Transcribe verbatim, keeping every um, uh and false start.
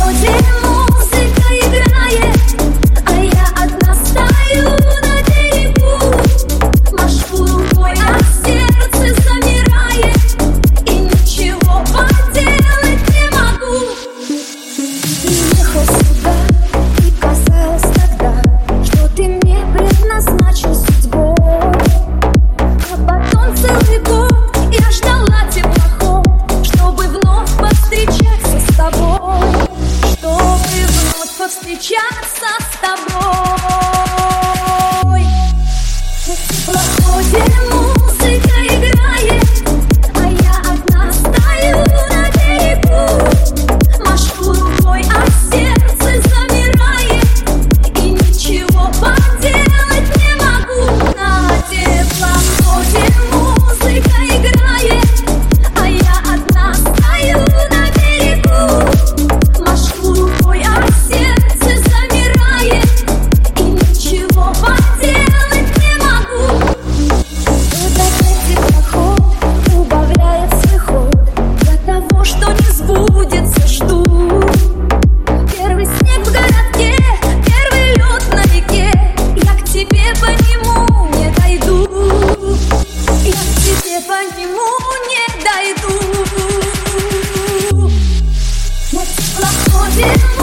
Встречаться с тобой. В проходе музыка играет, а я одна стою на берегу. Машу рукой, а сердце замирает, и ничего поделать не могу. На теплоходе музыка играет, а я одна стою на берегу. Машу рукой, а сердце по нему не дойду. На теплоходе